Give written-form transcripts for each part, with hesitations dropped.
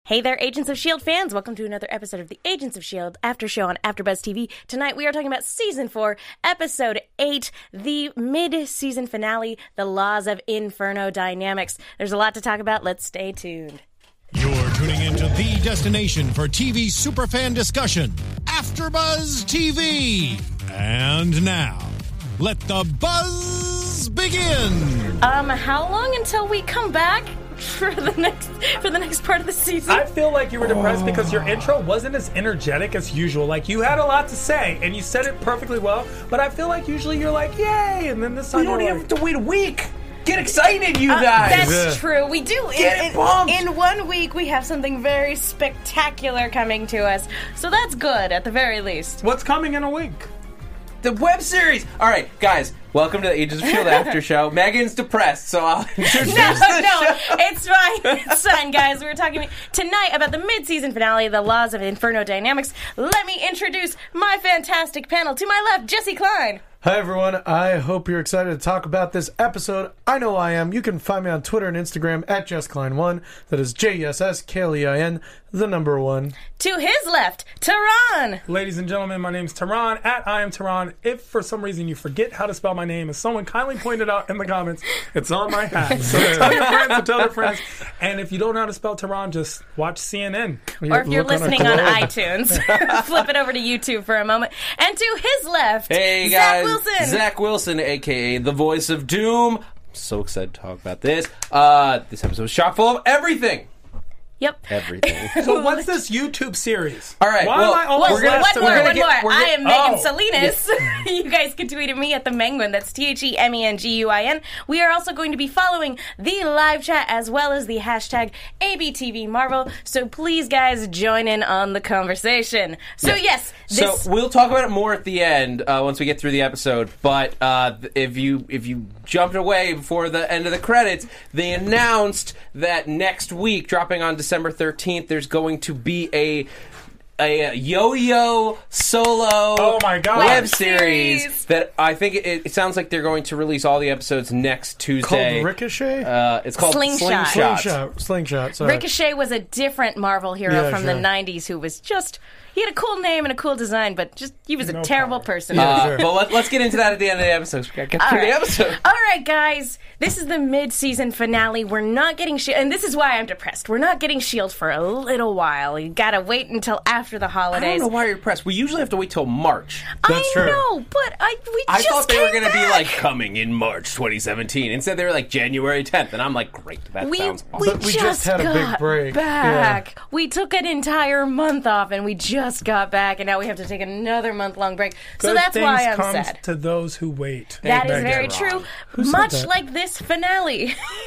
Hey there, Agents of S.H.I.E.L.D. fans. Welcome to another episode of the Agents of S.H.I.E.L.D. After Show on AfterBuzz TV. Tonight we are talking about Season 4, Episode 8, the mid-season finale, The Laws of Inferno Dynamics. There's a lot to talk about. Let's stay tuned. You're tuning into the destination for TV superfan discussion, AfterBuzz TV. And now, let the buzz begin. How long until we come back for the next part of the season? I feel like you were depressed because your intro wasn't as energetic as usual. Like, you had a lot to say, and you said it perfectly well, but I feel like usually you're like, yay, and then this time we don't even have to wait a week. Get excited, you guys. That's true. We do. Get pumped. In 1 week, we have something very spectacular coming to us. So that's good, at the very least. What's coming in a week? The web series. All right, guys, welcome to the Agents of S.H.I.E.L.D. After Show. Megan's depressed, so I'll introduce the show. It's fine. It's fine, guys. We're talking tonight about the mid-season finale, The Laws of Inferno Dynamics. Let me introduce my fantastic panel. To my left, Jesse Klein. Hi, everyone. I hope you're excited to talk about this episode. I know I am. You can find me on Twitter and Instagram at JessKlein1. That is JessKlein, the number one. To his left, Tehran. Ladies and gentlemen, my name's Tehran, at I am Tehran. If for some reason you forget how to spell my name, as someone kindly pointed out in the comments, it's on my hat. So tell your friends to tell their friends. And if you don't know how to spell Tehran, just watch CNN. Or if you're listening on iTunes, flip it over to YouTube for a moment. And to his left, Hey, Zach guys. Wilson. Zach Wilson, a.k.a. the voice of Doom. I'm so excited to talk about this. This episode is chock full of everything. Yep. Everything. So what's this YouTube series? All right, Why well, am I always One last more. tonight? I am Megan Oh. Salinas. You guys can tweet at me at the Menguin. That's TheMenguin. We are also going to be following the live chat as well as the hashtag ABTVMarvel. So please, guys, join in on the conversation. So yes, this. So we'll talk about it more at the end once we get through the episode. But if you jumped away before the end of the credits, they announced that next week, dropping on December 13th, there's going to be a Yo-Yo solo web series that I think it sounds like they're going to release all the episodes next Tuesday. Called Ricochet? It's called Slingshot. Slingshot, sorry. Ricochet was a different Marvel hero from the 90s who was just... He had a cool name and a cool design, but he was a terrible person. But let's get into that at the end of the episode. We gotta get through the episode. All right, guys. This is the mid-season finale. We're not getting S.H.I.E.L.D., and this is why I'm depressed. We're not getting S.H.I.E.L.D. for a little while. You gotta wait until after the holidays. I don't know why you're depressed. We usually have to wait till March. That's true. I know, but I thought they were going to be like coming in March 2017. Instead, they were like January 10th, and I'm like, great, that sounds awesome. We just had a big break. Back. Yeah. We took an entire month off, and we just got back, and now we have to take another month-long break. So that's why I'm comes sad. to those who wait. That is Megan. very true. said Much that? like this finale.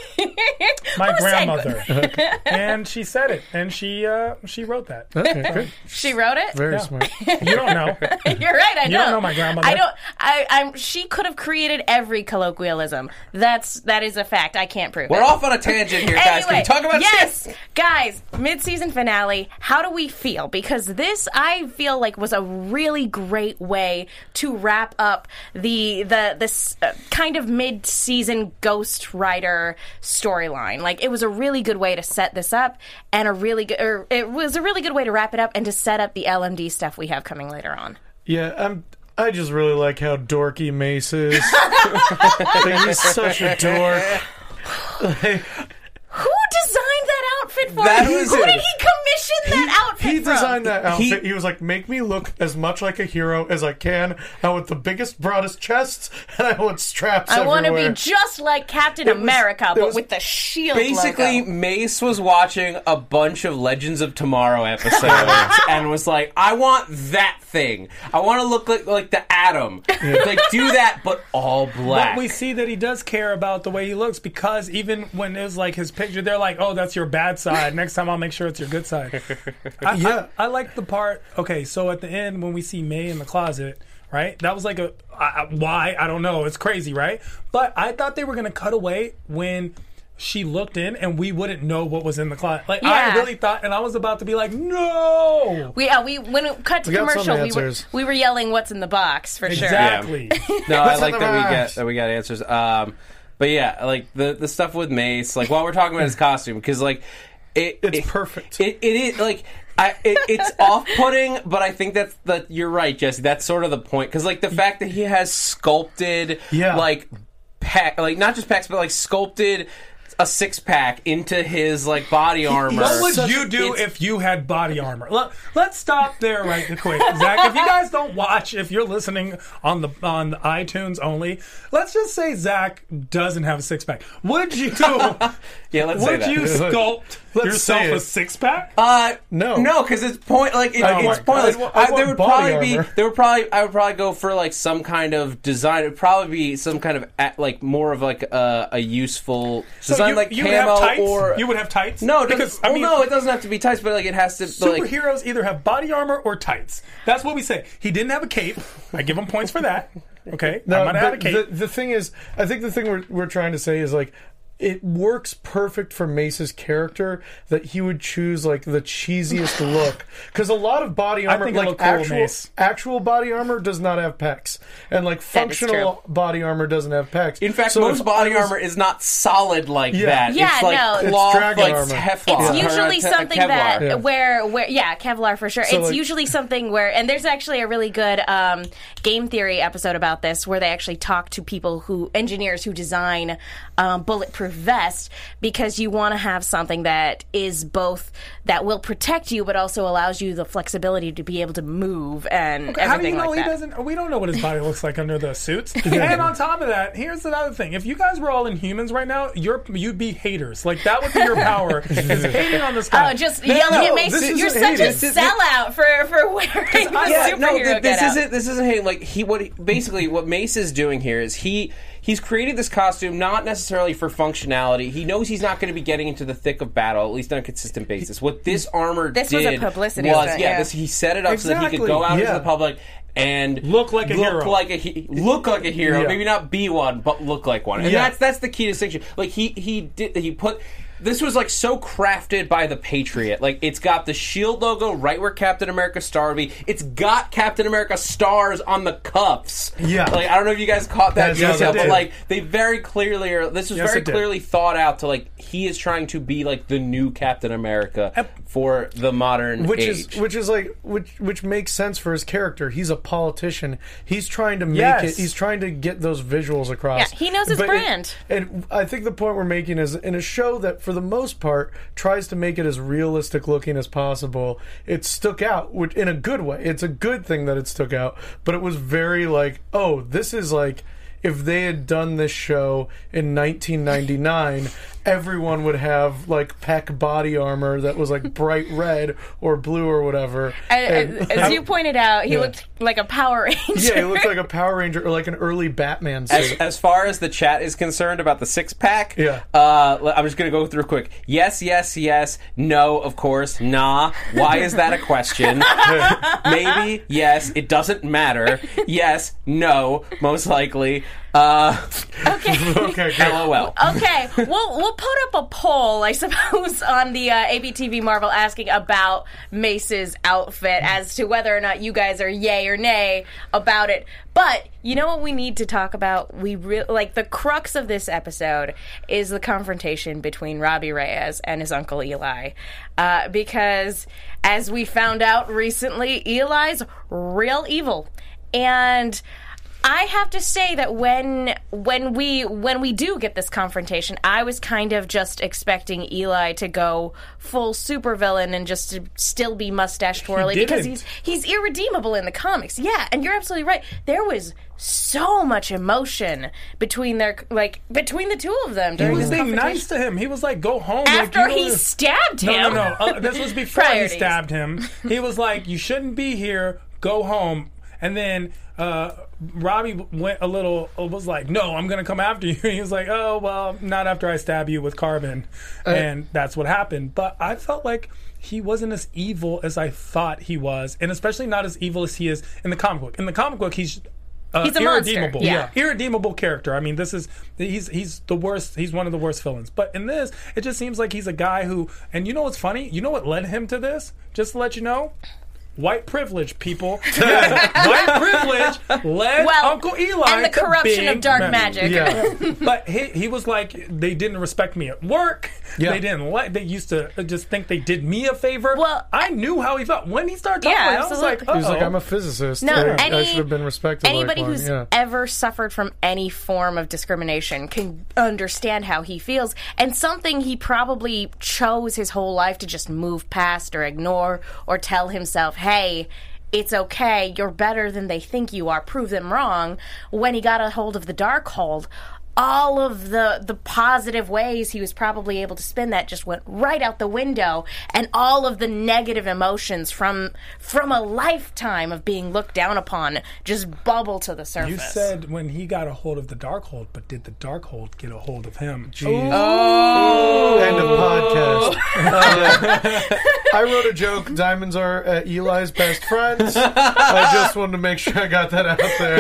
My Who said- grandmother. And she said it, and she wrote that. Okay, good. She wrote it? Very Yeah. smart. You don't know. You're right, I know. You don't know my grandmother. I don't. She could have created every colloquialism. That is a fact. I can't prove it. We're off on a tangent here, guys. Can we talk about yes, shit? guys, mid-season finale. How do we feel? Because this, I feel like, was a really great way to wrap up this kind of mid-season Ghost Rider storyline. Like, it was a really good way to set this up, and it was a really good way to wrap it up and to set up the LMD stuff we have coming later on. Yeah, I just really like how dorky Mace is. Like, he's such a dork. Who designed that outfit for That him? was Who it. did he commission that outfit He from? designed that outfit. He was like, make me look as much like a hero as I can. I want the biggest, broadest chests, and I want straps I want to everywhere. be just like Captain America, but was with the shield Basically, logo. Mace was watching a bunch of Legends of Tomorrow episodes and was like, I want that thing. I want to look like the Atom. Like, do that, but all black. But we see that he does care about the way he looks, because even when it was like his picture, they're like, oh, that's your bad side. Next time I'll make sure it's your good side. I like the part, okay, so at the end when we see May in the closet, right? That was like why? I don't know. It's crazy, right? But I thought they were going to cut away when she looked in and we wouldn't know what was in the closet. Like, I Yeah. really thought, and I was about to be like, no! We when it cut to We got some commercial, answers. we were yelling, "What's in the box?" for sure. Exactly. No, I What's like in the box? that we got answers. But yeah, like the stuff with Mace, like while we're talking about his costume, because like It's perfect. It is like it's off-putting, but I think that you're right, Jesse. That's sort of the point, because like the fact that he has sculpted like not just pecs, but like sculpted a six-pack into his like body armor. What would you do if you had body armor? Let's stop there right quick, Zach. If you guys don't watch, if you're listening on the iTunes only, let's just say Zach doesn't have a six-pack. Would you? Yeah, let's say that. Would you sculpt yourself a six-pack? No, because it's it's pointless. I would probably go for like some kind of design. It would probably be some kind of like more of like a useful design, like you camo would have tights? or you would have tights. No, because no, it doesn't have to be tights, but like it has to. Superheroes either have body armor or tights. That's what we say. He didn't have a cape. I give him points for that. Okay, No, I might have had a cape. the thing is, I think the thing we're trying to say is like, it works perfect for Mace's character that he would choose like the cheesiest look, because a lot of body armor, think it like looked cool, actual body armor, does not have pecs, and like functional body armor doesn't have pecs. In fact, most body armor is not solid like that. Yeah, it's like no. cloth, It's dragon like armor. Teflon. It's usually something Kevlar. that where Kevlar for sure. So, it's like- usually something where, and there's actually a really good game theory episode about this where they actually talk to engineers who design bulletproof vests, because you want to have something that is both that will protect you but also allows you the flexibility to be able to move and everything How do you know like he that. doesn't? We don't know what his body looks like under the suits. And on top of that, here's another thing: if you guys were all Inhumans right now, you'd be haters. Like that would be your power, is hating on this guy. Oh, just yelling at Mace. this You're isn't such a hating. sellout for wearing the superhero getup. This isn't hating. Like basically what Mace is doing here is he's created this costume not necessarily for functionality. He knows he's not going to be getting into the thick of battle, at least on a consistent basis. What this armor This did was a publicity stunt, yeah. he set it up so that he could Exactly, go out into yeah. the public and Look like a hero. Look like a hero. Yeah. Maybe not be one, but look like one. And Yeah. that's the key distinction. Like he put. This was like so crafted by the Patriot. Like it's got the SHIELD logo right where Captain America's star would be. It's got Captain America stars on the cuffs. Yeah. Like I don't know if you guys caught that Yes, detail, I but did. like they very clearly are. This was Yes, very it did. clearly thought out to like he is trying to be like the new Captain America for the modern age. which makes sense for his character. He's a politician. He's trying to make Yes. it. He's trying to get those visuals across. Yeah, he knows his brand. And I think the point we're making is in a show that, for the most part, tries to make it as realistic looking as possible. It stuck out, which in a good way. It's a good thing that it stuck out, but it was very like, oh, this is like if they had done this show in 1999. Everyone would have like Peck body armor that was like bright red or blue or whatever. As you pointed out, he looked like a Power Ranger. Yeah, he looked like a Power Ranger or like an early Batman suit. As far as the chat is concerned about the six-pack, Yeah. I'm just going to go through quick. Yes, yes, yes. No, of course. Nah. Why is that a question? Maybe. Yes. It doesn't matter. Yes. No. Most likely. Okay. Okay, good. LOL. Okay, we'll put up a poll, I suppose, on the ABTV Marvel asking about Mace's outfit as to whether or not you guys are yay or nay about it. But you know what we need to talk about? Like the crux of this episode is the confrontation between Robbie Reyes and his uncle Eli, because as we found out recently, Eli's real evil, and I have to say that when we do get this confrontation, I was kind of just expecting Eli to go full supervillain and just to still be mustache twirly because he's irredeemable in the comics. Yeah, and you're absolutely right. There was so much emotion between the two of them He during was this being confrontation. nice to him. He was like, "Go home." After like, he stabbed him. No. This was before he Priorities. stabbed him. He was like, "You shouldn't be here. Go home." And then Robbie was like, "No, I'm going to come after you." He was like, "Oh, well, not after I stab you with carbon." And that's what happened. But I felt like he wasn't as evil as I thought he was, and especially not as evil as he is in the comic book. In the comic book, he's a monster, irredeemable. yeah. Irredeemable character. I mean, he's the worst. He's one of the worst villains. But in this, it just seems like he's a guy who. And you know what's funny? You know what led him to this? Just to let you know. White privilege, people. Yes, white privilege led Uncle Eli and the to corruption being of dark mad. magic. Yeah. But he was like, they didn't respect me at work. they didn't like. They used to just think they did me a favor. Well, I knew how he felt when he started talking. Yeah, I was like, absolutely. He was like, I'm a physicist. No, I should have been respected. Anybody like one. who's Yeah. ever suffered from any form of discrimination can understand how he feels, and something he probably chose his whole life to just move past or ignore or tell himself, hey, it's okay, you're better than they think you are, prove them wrong. When he got a hold of the Darkhold, all of the positive ways he was probably able to spin that just went right out the window, and all of the negative emotions from a lifetime of being looked down upon just bubble to the surface. You said when he got a hold of the Darkhold, but did the Darkhold get a hold of him? End of podcast. I wrote a joke. Diamonds are Eli's best friends. I just wanted to make sure I got that out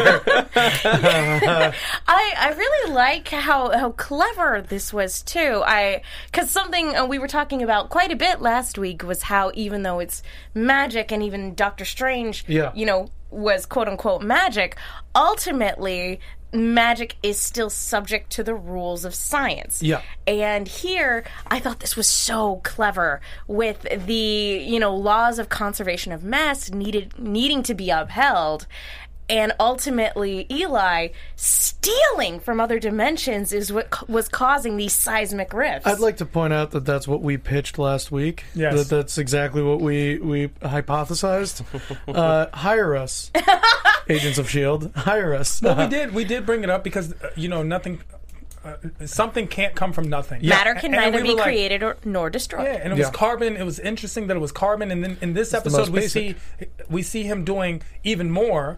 there. I really like how clever this was too. Because something we were talking about quite a bit last week was how even though it's magic and even Doctor Strange, was quote unquote magic, ultimately magic is still subject to the rules of science. Yeah. And here, I thought this was so clever with the, laws of conservation of mass needing to be upheld. And ultimately, Eli stealing from other dimensions is what was causing these seismic rifts. I'd like to point out that that's what we pitched last week. Yes. That's exactly what we hypothesized. Hire us, Agents of S.H.I.E.L.D. Hire us. Well, we did bring it up because nothing. Something can't come from nothing. Matter can And neither we be were like, created nor destroyed. Yeah, and it was carbon. It was interesting that it was carbon. And then in this the episode, most we see him doing even more.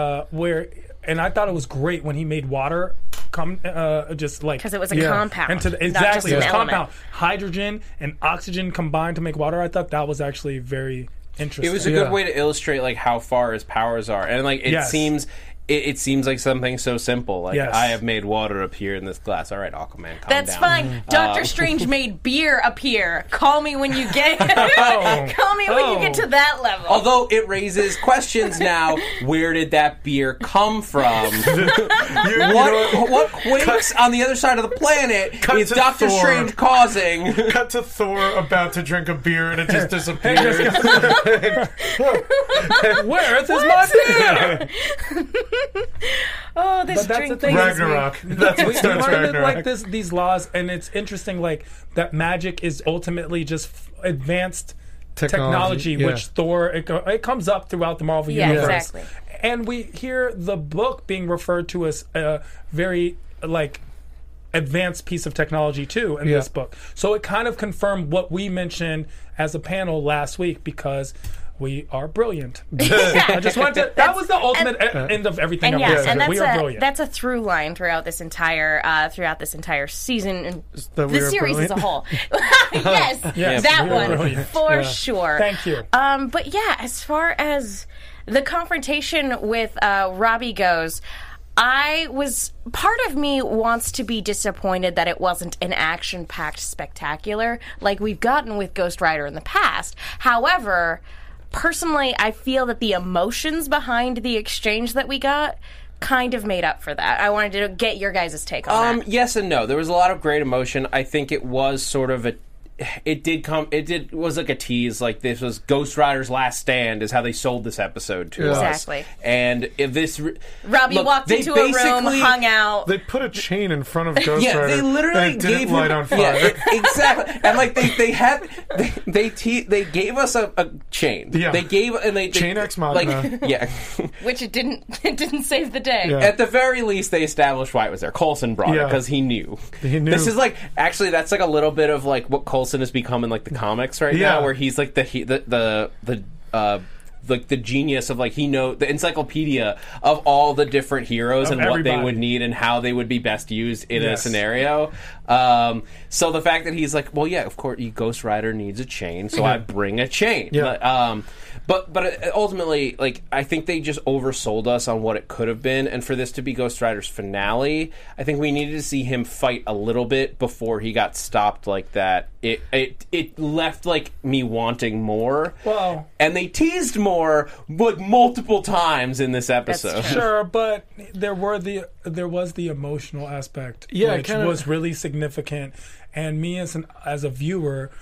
And I thought it was great when he made water come, just like Because it was a compound. And not exactly, just it was an element. compound. Hydrogen and oxygen combined to make water. I thought that was actually very interesting. It was a good way to illustrate like how far his powers are, and like it seems. It seems like something so simple. Like, I have made water appear in this glass. All right, Aquaman, calm down. That's fine. Doctor Strange made beer appear. Call me when you get Call me when you get to that level. Although it raises questions now. Where did that beer come from? What quakes on the other side of the planet is Doctor Thor. Strange causing? Cut to Thor about to drink a beer and it just disappears. Where is my beer? Oh, this But that's drink the thing. Ragnarok. That's what We starts learned Ragnarok. like these laws, and it's interesting, like that magic is ultimately just advanced technology, yeah. which Thor it comes up throughout the Marvel Yeah, universe. exactly. And we hear the book being referred to as a very advanced piece of technology too in this book. So it kind of confirmed what we mentioned as a panel last week because we are brilliant. I just wanted to. That was the ultimate end of everything. And I yes, wanted to and say. We are brilliant. that's a through line throughout this entire season and that we the are series brilliant? as a whole. Yes, Yes, that we are one brilliant. for sure. Thank you. But yeah, as far as the confrontation with Robbie goes, part of me wants to be disappointed that it wasn't an action-packed spectacular like we've gotten with Ghost Rider in the past. However, personally, I feel that the emotions behind the exchange that we got kind of made up for that. I wanted to get your guys' take on that. Yes and no. There was a lot of great emotion. I think it was sort of it was like a tease. Like, this was Ghost Rider's last stand is how they sold this episode to us. Exactly. And if this Robbie walked into a room, hung out. They put a chain in front of Ghost Yeah, Rider. they literally and it didn't gave light him on fire. Yeah, exactly. And like they gave us a chain. Yeah. They gave Chain Ex Machina. Like, yeah. Which it didn't save the day. Yeah. At the very least, they established why it was there. Coulson brought it Yeah. because he knew. He knew. This is like that's like a little bit of like what Coulson has become in like the comics right Yeah. now, where he's like the genius of like the encyclopedia of all the different heroes Of and what they everybody. would need and how they would be best used in a Yes. scenario. So the fact that he's like, well, yeah, of course, Ghost Rider needs a chain, so I bring a chain. Yeah. But ultimately, like, I think they just oversold us on what it could have been, and for this to be Ghost Rider's finale, I think we needed to see him fight a little bit before he got stopped like that. It left, like, me wanting more. Well, and they teased more, like, multiple times in this episode. That's true. sure, but there was the emotional aspect, which was really significant. And me as a viewer,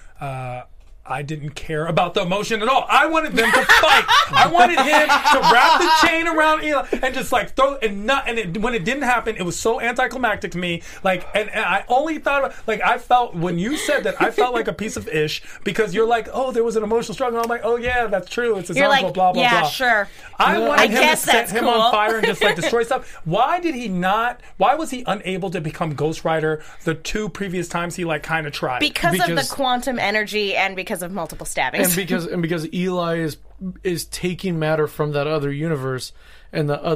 I didn't care about the emotion at all. I wanted them to fight. I wanted him to wrap the chain around Eli and just like throw when it didn't happen, it was so anticlimactic to me. Like, and I only thought like I felt when you said that, I felt like a piece of ish because you're like, oh, there was an emotional struggle. I'm like, oh yeah, that's true. It's his You're uncle. like, blah blah yeah, blah. sure. I wanted him to guess set that's him cool. on fire and just like destroy stuff. Why did he not? Why was he unable to become Ghost Rider the 2 previous times he like kind of tried? Because of the quantum energy and because of multiple stabbings. And because Eli is taking matter from that other universe, and the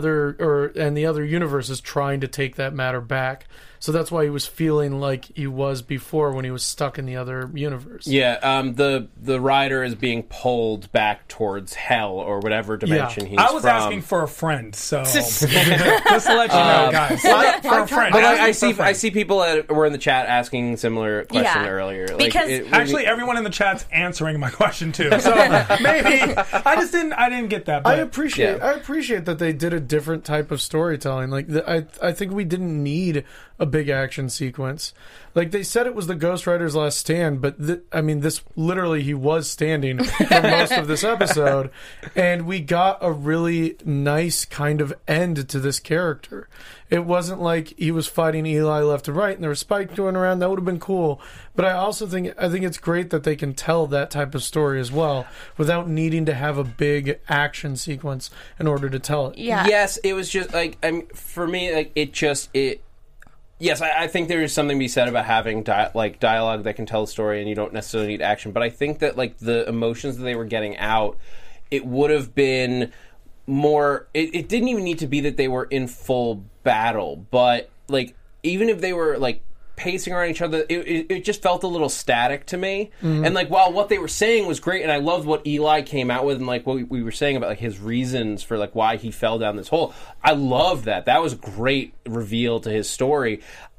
other universe is trying to take that matter back. So that's why he was feeling like he was before when he was stuck in the other universe. Yeah, the rider is being pulled back towards hell or whatever dimension he's from. I was asking for a friend, so just to let you know, guys. For a friend. But Asking for a friend. I see people that were in the chat asking similar question earlier. Like, Because- Actually, everyone in the chat's answering my question too. So maybe I didn't get that. But I appreciate that they did a different type of storytelling. Like I think we didn't need a big action sequence. Like they said it was the Ghost Rider's last stand, but this literally he was standing for most of this episode, and we got a really nice kind of end to this character. It wasn't like he was fighting Eli left and right and there was Spike going around. That would have been cool. But I think it's great that they can tell that type of story as well without needing to have a big action sequence in order to tell it. Yeah. Yes, it was just like for me, like it. Yes, I think there is something to be said about having dialogue that can tell a story, and you don't necessarily need action. But I think that like the emotions that they were getting out, it would have been more. It didn't even need to be that they were in full battle, but like even if they were like pacing around each other, it just felt a little static to me. Mm-hmm. And like while what they were saying was great, and I loved what Eli came out with, and like what we were saying about like his reasons for like why he fell down this hole, I loved that. That was a great reveal to his story.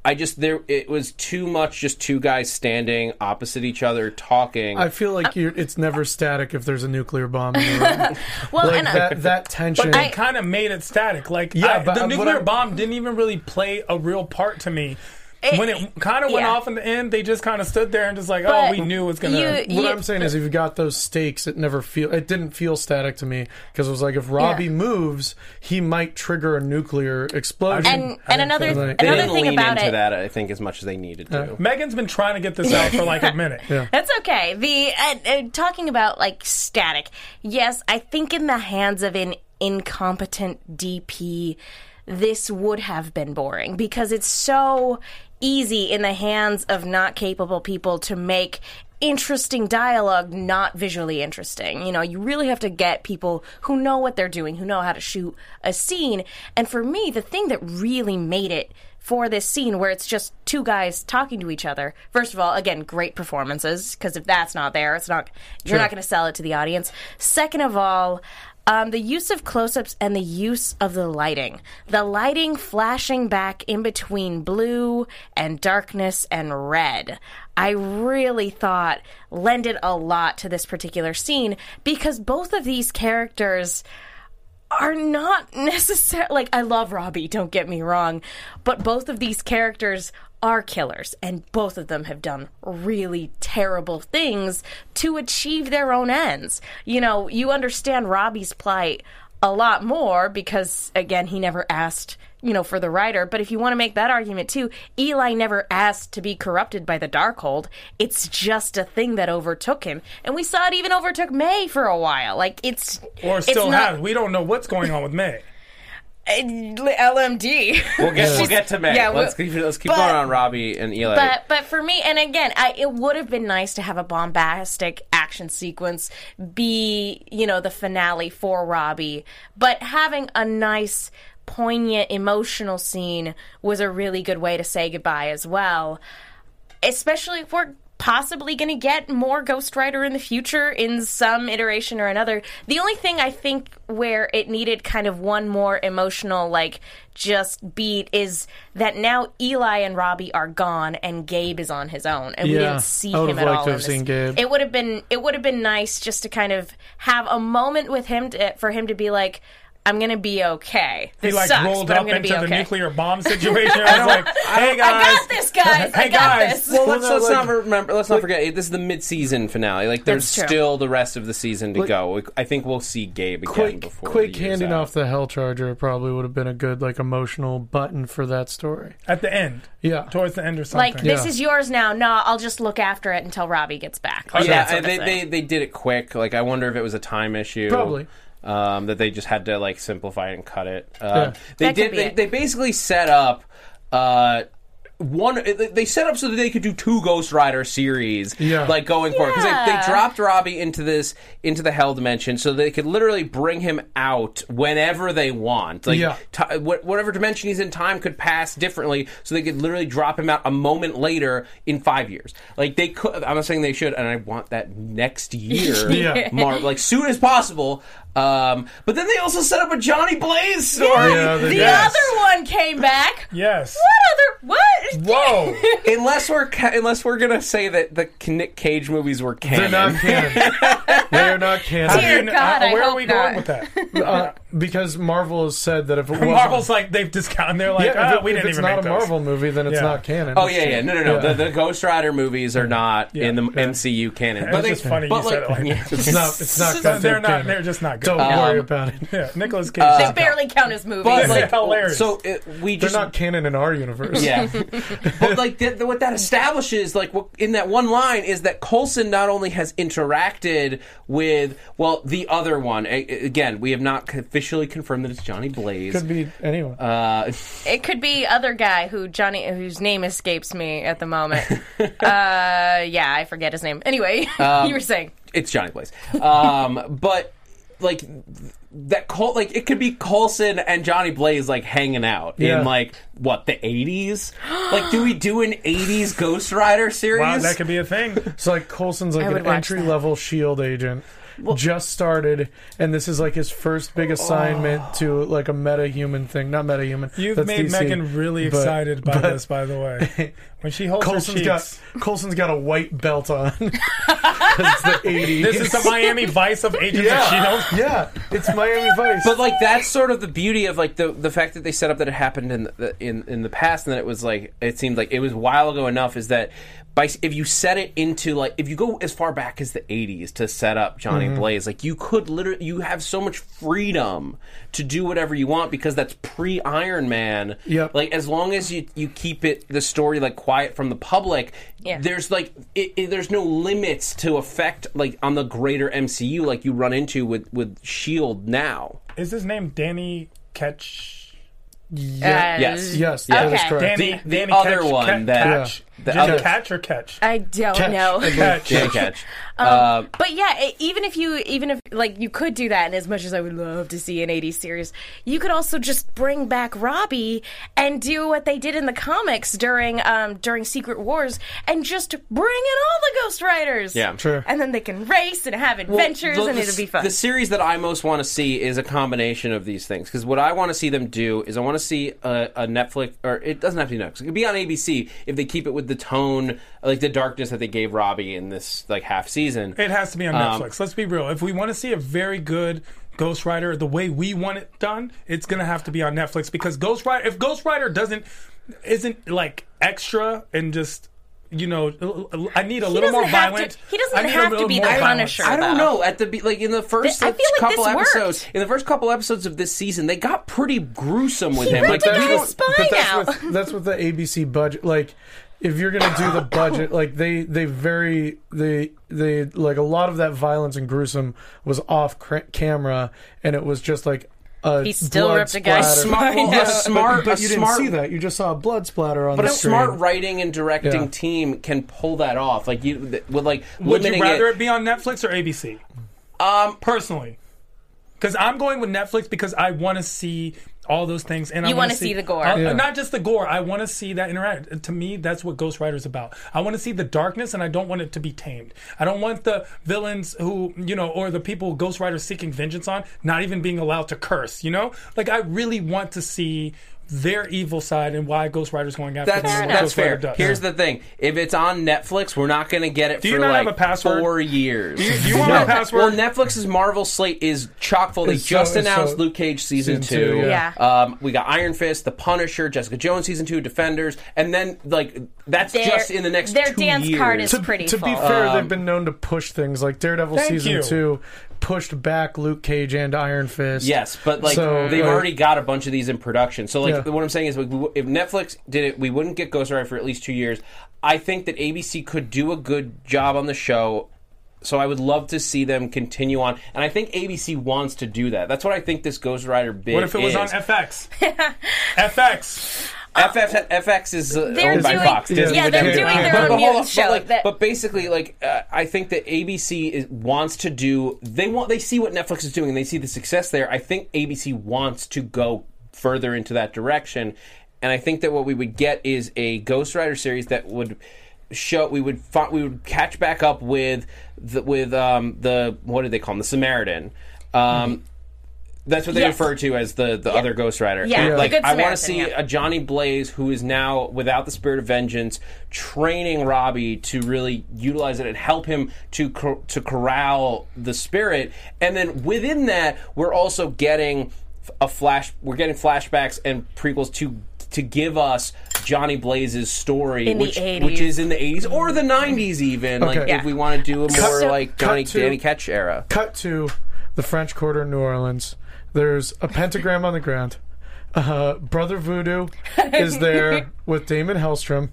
It was too much just two guys standing opposite each other talking. I feel like it's never static if there's a nuclear bomb in the room. Well, like and that tension. But they kind of made it static. Like the nuclear bomb didn't even really play a real part to me. When it kind of went off in the end, they just kind of stood there and just like, oh, we knew it was going to... What I'm saying is if you got those stakes, it didn't feel static to me, because it was like if Robbie moves, he might trigger a nuclear explosion. And another they thing didn't lean about into it... that, I think, as much as they needed to. Megan's been trying to get this out for like a minute. Yeah. That's okay. Talking about like static, yes, I think in the hands of an incompetent DP, this would have been boring, because it's so easy in the hands of not capable people to make interesting dialogue not visually interesting. You know, you really have to get people who know what they're doing, who know how to shoot a scene. And for me, the thing that really made it for this scene where it's just two guys talking to each other, first of all, again, great performances, because if that's not there, you're not going to sell it to the audience. Second of all, the use of close-ups and the use of the lighting. The lighting flashing back in between blue and darkness and red, I really thought lended a lot to this particular scene, because both of these characters are not necessarily... Like, I love Robbie, don't get me wrong, but both of these characters are killers, and both of them have done really terrible things to achieve their own ends. You know, you understand Robbie's plight a lot more because, again, he never asked, for the rider. But if you want to make that argument too, Eli never asked to be corrupted by the Darkhold. It's just a thing that overtook him. And we saw it even overtook May for a while. Like, Or still has. We don't know what's going on with May. LMD. We'll get to May. Yeah, let's keep going on Robbie and Eli. But for me, and again, it would have been nice to have a bombastic action sequence be, the finale for Robbie. But having a nice, poignant, emotional scene was a really good way to say goodbye as well. Especially if we're possibly going to get more Ghost Rider in the future in some iteration or another. The only thing I think where it needed kind of one more emotional, like, just beat is that now Eli and Robbie are gone and Gabe is on his own, and we didn't see I would him have at liked all. to have seen Gabe. It would have been nice just to kind of have a moment with him for him to be like, I'm gonna be okay. He This like sucks, rolled but I'm up gonna into be the okay. nuclear bomb situation. I was like, "Hey guys, I got this, guys. Hey, I got guys. this. Well, Well, let's no, not remember. Let's not forget. This is the mid-season finale. Like, there's That's true. still the rest of the season to go. I think we'll see Gabe again Quake before the year's handing out. off the Hell Charger probably would have been a good like emotional button for that story. at the end, Yeah. towards the end or something." Like, this Yeah. is yours now. No, I'll just look after it until Robbie gets back. Like, Yeah, that sort of thing. they did it quick. Like, I wonder if it was a time issue. Probably. That they just had to like simplify it and cut it. Yeah. They That could did. be They, it. they basically set up. They set up so that they could do 2 Ghost Rider series, Yeah. like going forward. Because they Yeah. dropped Robbie into the Hell Dimension, so they could literally bring him out whenever they want. Like, Yeah. whatever dimension he's in, time could pass differently, so they could literally drop him out a moment later in 5 years. Like, they could. I'm not saying they should, and I want that next year, Yeah. like soon as possible. But then they also set up a Johnny Blaze story. Yeah, they The did. other one came back. yes. What? Whoa. Unless we're gonna say that the Nick Cage movies were They're canon. not canon. They are not canon. Dear God, I where are hope we not. going with that? Because Marvel has said that if it wasn't Marvel's like they've discounted. They're like, yeah, we if didn't it's even not make a those. Marvel movie, then it's Yeah. not canon. Oh yeah. No. Yeah. The Ghost Rider movies are not in the Yeah. MCU canon. It's just funny you said it like that. It's not. It's not. They're goddamn not. canon. They're just not good. Don't worry about it. Yeah, Nicolas Cage. They barely count as movies. But It's like, hilarious. so we They're just not canon in our universe. Yeah, but like what that establishes, like in that one line, is that Coulson not only has interacted with the other one. Again, we have not officially confirmed that it's Johnny Blaze. Could be anyone. It could be other guy whose name escapes me at the moment. Yeah, I forget his name. Anyway, you were saying. It's Johnny Blaze. But like that it could be Coulson and Johnny Blaze like hanging out Yeah. in like what, the 80s? Like, do we do an 80s Ghost Rider series? wow, that could be a thing. So like Coulson's like I would an watch entry level Shield agent. Just started, and this is like his first big assignment to like a meta-human thing. Not meta-human. You've that's made DC, Megan really but- excited by but this, by the way. When she holds Coulson's her cheeks. Coulson's got a white belt on. It's the 80s. This is the Miami Vice of Agents of S.H.I.E.L.D. Yeah, it's Miami Vice. But like that's sort of the beauty of like the fact that they set up that it happened in the past, and that it was like it seemed like it was a while ago enough. Is that if you set it into like if you go as far back as the 80s to set up Johnny Blaze, like you could literally you have so much freedom to do whatever you want because that's pre Iron Man. Yep. Like as long as you keep the story like quiet from the public, Yeah. there's like there's no limits to effect like on the greater MCU like you run into with Shield now. Is his name Danny Ketch? Yes. yes, that is Okay. correct. Danny, The Danny other Ketch, one that- Catch. the Jim other- Catch or Catch? I don't Catch. know. Catch. Yeah, catch. But yeah, even if like you could do that, and as much as I would love to see an 80s series, you could also just bring back Robbie and do what they did in the comics during Secret Wars, and just bring in all the Ghost Riders. Yeah. Sure. And then they can race and have adventures, and it'll be fun. The series that I most want to see is a combination of these things. Because what I want to see them do is I want to see a Netflix, or it doesn't have to be Netflix. It could be on ABC if they keep it with the tone, like the darkness that they gave Robbie in this like half season. It has to be on Netflix. Let's be real. If we want to see a very good Ghost Rider the way we want it done, it's going to have to be on Netflix because if Ghost Rider isn't like extra and just I need a little more doesn't have violent. to- he doesn't I need a have to little be more the violence. Punisher. I don't though. know. At the like in the first I feel like couple this worked. episodes, in the first couple episodes of this season, they got pretty gruesome with He him. ripped Like a you guy's don't- spine But out. that's with the ABC budget. Like, if you're gonna do the budget, like they like a lot of that violence and gruesome was off camera, and it was just like He still blood ripped a guy's splatter. Smart- well, spine a out. smart, But a you smart, didn't see that. You just saw a blood splatter on But the a screen. smart writing and directing Yeah. team can pull that off. Like you with like Would you limiting rather it. it be on Netflix or ABC? Personally, because I'm going with Netflix because I want to see all those things. And You I want wanna to see the gore. Not just the gore. I want to see that interact. To me, that's what Ghost Rider is about. I want to see the darkness, and I don't want it to be tamed. I don't want the villains who, or the people Ghost Rider seeking vengeance on, not even being allowed to curse, Like, I really want to see their evil side and why Ghost Rider's going after them. and what That's Ghost Rider fair. does. Here's the thing: if it's on Netflix, we're not going to get it Do you for not like have a password? 4 years. Do you want my password? Well, Netflix's Marvel slate is chock full. They just announced Luke Cage season 2. Yeah. We got Iron Fist, The Punisher, Jessica Jones season 2, Defenders, and then that's just in the next 2 years. Their dance card is pretty To full. be fair, they've been known to push things like Daredevil Thank season you. 2 pushed back Luke Cage and Iron Fist. Yes, but So, they've like- already got a bunch of these in production. So Yeah. what I'm saying is, if Netflix did it, we wouldn't get Ghost Rider for at least 2 years. I think that ABC could do a good job on the show. So I would love to see them continue on, and I think ABC wants to do that. That's what I think this Ghost Rider bit is. What if it was on FX? FX. FX is They're owned by doing- Fox. Disney yeah, would they're never do doing it. their But own hold mutant on, show But, that- but basically, I think that ABC wants to do. They see what Netflix is doing, and they see the success there. I think ABC wants to go further into that direction, and I think that what we would get is a Ghost Rider series that would show. We would catch back up with the what did they call him, the Samaritan. That's what they Yes. refer to as the other Ghost Rider. Yeah, And, the like Good I want to Samaritan, see yeah. a Johnny Blaze who is now without the spirit of vengeance, training Robbie to really utilize it and help him to corral the spirit. And then within that, we're also getting We're getting flashbacks and prequels to give us Johnny Blaze's story, In the which 80s. is in the 80s or the 90s even. Like Okay. if we want to do a more So- like Danny Ketch era. Cut to the French Quarter in New Orleans. There's a pentagram on the ground. Brother Voodoo is there with Damon Hellstrom.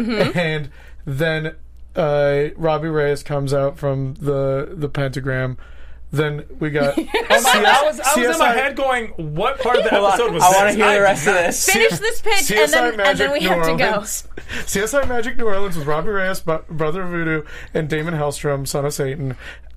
And then Robbie Reyes comes out from the pentagram. Then we got I was in my head going, what part of the episode was I this? want to hear the rest of this. Finish this pitch, CSI and then we New have to go. Orleans. CSI Magic New Orleans with Robbie Reyes, Brother Voodoo, and Damon Hellstrom, son of Satan.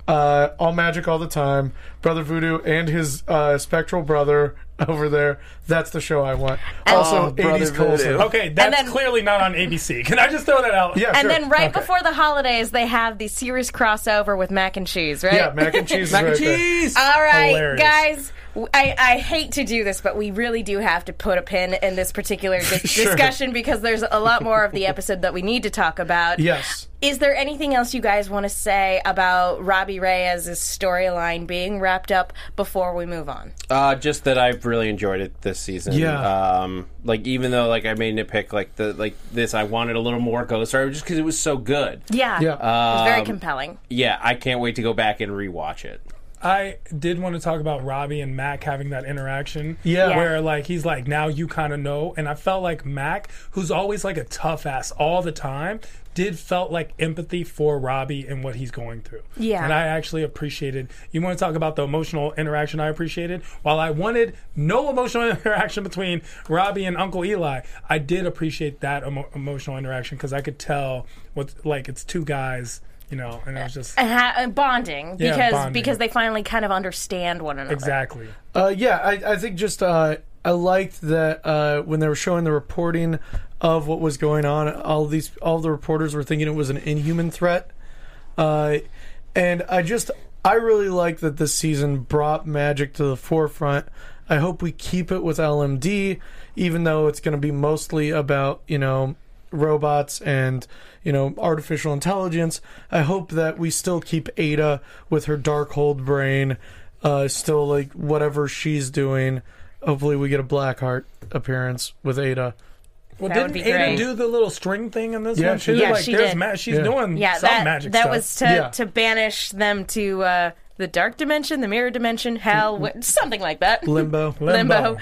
All magic all the time. Brother Voodoo and his spectral brother over there. That's the show I want. Also, Brother 80s Coulson. Voodoo. Okay, that's then- clearly not on ABC. Can I just throw that out? Yeah, And sure. then right Okay. before the holidays, they have the series crossover with Mac and Cheese, right? Yeah, mac and cheese is Mac and right there. cheese. All right, Hilarious. guys. I hate to do this, but we really do have to put a pin in this particular discussion because there's a lot more of the episode that we need to talk about. Yes. Is there anything else you guys want to say about Robbie Reyes' storyline being wrapped up before we move on? Just that I've really enjoyed it this season. Yeah. Even though I may nitpick this, I wanted a little more Ghost Rider just because it was so good. Yeah. Yeah. It was very compelling. Yeah, I can't wait to go back and rewatch it. I did want to talk about Robbie and Mac having that interaction. Yeah. Where he's like, now you kind of know. And I felt like Mac, who's always like a tough ass all the time, felt like empathy for Robbie and what he's going through. Yeah. And I actually appreciated. You want to talk about the emotional interaction I appreciated? While I wanted no emotional interaction between Robbie and Uncle Eli, I did appreciate that emotional interaction because I could tell it's two guys. And it was just Bonding because they finally kind of understand one another. exactly. I think just I liked that when they were showing the reporting of what was going on, all the reporters were thinking it was an inhuman threat, and I really like that this season brought magic to the forefront. I hope we keep it with LMD, even though it's going to be mostly about robots and artificial intelligence. I hope that we still keep Ada with her Darkhold brain, still like whatever she's doing. Hopefully we get a Blackheart appearance with Ada. Well, That would didn't be Ada great. do the little string thing in this Yeah, one she too? did. Yeah, she there's did. she's Yeah. doing Yeah, some that magic that stuff. was Yeah. to banish them to the dark dimension, the mirror dimension, hell, something like that. Limbo. Limbo.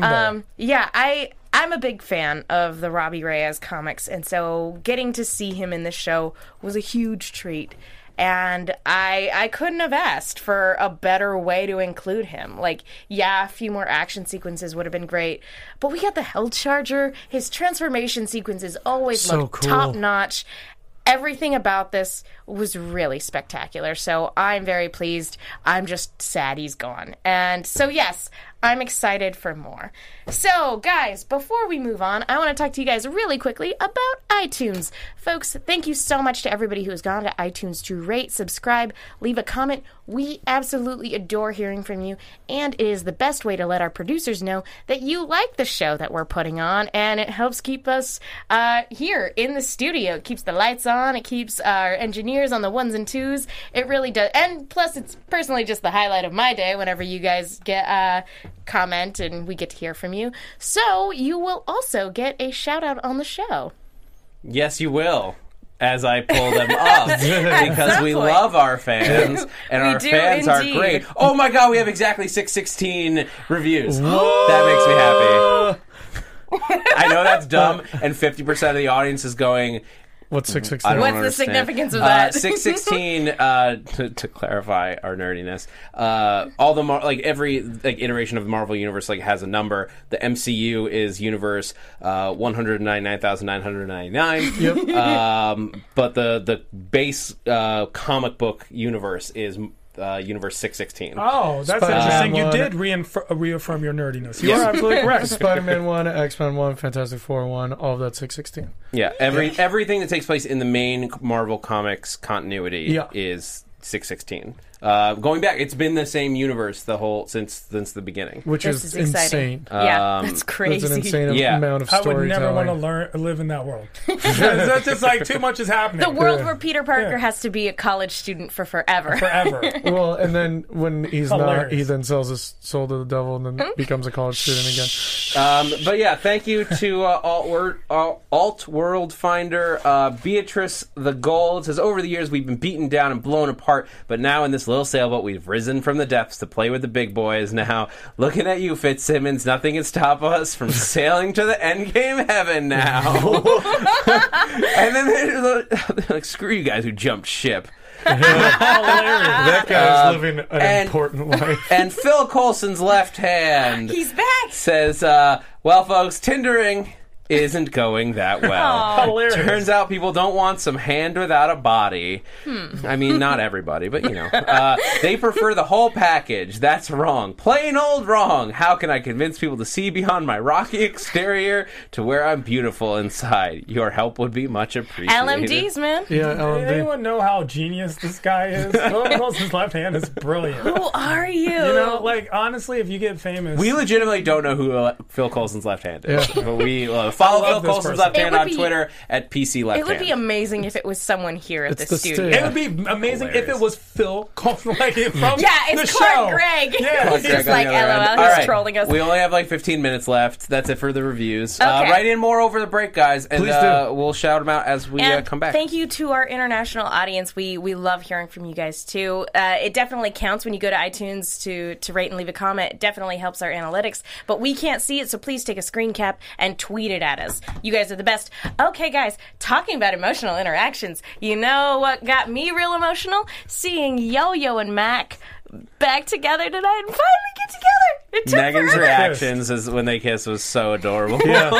I'm a big fan of the Robbie Reyes comics, and so getting to see him in this show was a huge treat. And I couldn't have asked for a better way to include him. A few more action sequences would have been great. But we got the Hell Charger. His transformation sequences always So look cool. top-notch. Everything about this was really spectacular. So I'm very pleased. I'm just sad he's gone. And so, yes, I'm excited for more. So, guys, before we move on, I want to talk to you guys really quickly about iTunes. Folks, thank you so much to everybody who has gone to iTunes to rate, subscribe, leave a comment. We absolutely adore hearing from you, and it is the best way to let our producers know that you like the show that we're putting on, and it helps keep us here in the studio. It keeps the lights on. It keeps our engineers on the ones and twos. It really does. And plus, it's personally just the highlight of my day whenever you guys get comment and we get to hear from you. So you will also get a shout out on the show. Yes, you will. As I pull them up because we love our fans and our fans indeed. are great. Oh my god, we have exactly 616 reviews. That makes me happy. I know that's dumb, and 50% of the audience is going, What's I 616? don't What's the understand. significance of that? 616, to clarify our nerdiness, all the every iteration of the Marvel Universe has a number. The MCU is Universe 199,999. Yep. But the base comic book universe is Universe 616. Oh, that's Spider-Man interesting. You 1. did reaffirm your nerdiness. You Yes. are absolutely correct. Spider-Man 1, X-Men 1, Fantastic Four 1, all of that 616. Yeah, everything that takes place in the main Marvel Comics continuity is 616. Going back, it's been the same universe since the beginning. Which This is is exciting. insane. Yeah, that's crazy. That's an insane Yeah. amount of I storytelling. would never want to live in that world. That's just too much is happening. The world where Peter Parker has to be a college student for forever. forever. Well, and then when he's Hilarious. not, he then sells his soul to the devil and then becomes a college student again. But yeah, thank you to Alt World Finder, Beatrice the Gold. Says, over the years we've been beaten down and blown apart, but now in this little sailboat we've risen from the depths to play with the big boys. Now, looking at you, Fitzsimmons, nothing can stop us from sailing to the endgame heaven now. And then they're like, screw you guys who jumped ship. That guy is living an important life. And Phil Coulson's left hand He's back. says, well, folks, Tindering isn't going that well. Hilarious. Turns out people don't want some hand without a body. I mean, not everybody, but they prefer the whole package. That's wrong. Plain old wrong. How can I convince people to see beyond my rocky exterior to where I'm beautiful inside? Your help would be much appreciated. LMDs, man. Yeah, Does LMD. anyone know how genius this guy is? His left hand is brilliant. Who are you? You know, honestly, if you get famous, We legitimately don't know who Phil Coulson's left hand is. Yeah. But we follow I Phil love this Coulson's person. left It hand would on be- Twitter at PC Left It would be Hand. amazing if it was someone here at It's the the studio. state. it would be amazing if Hilarious. it was Phil Coulson, from Yeah, it's the Clark show. Gregg. Yeah, He's just like, LOL, All he's right. trolling us. We only have 15 minutes left. That's it for the reviews. Okay. Write in more over the break, guys, and Please do. we'll shout them out as we And come back. thank you to our international audience. We love hearing from you guys too. It definitely counts when you go to iTunes to rate and leave a comment. It definitely helps our analytics, but we can't see it, so please take a screen cap and tweet it at us. You guys are the best. Okay, guys, talking about emotional interactions, you know what got me real emotional? Seeing Yo-Yo and Mac back together tonight and finally get together. It took Megan's forever. reactions as when they kiss was so adorable.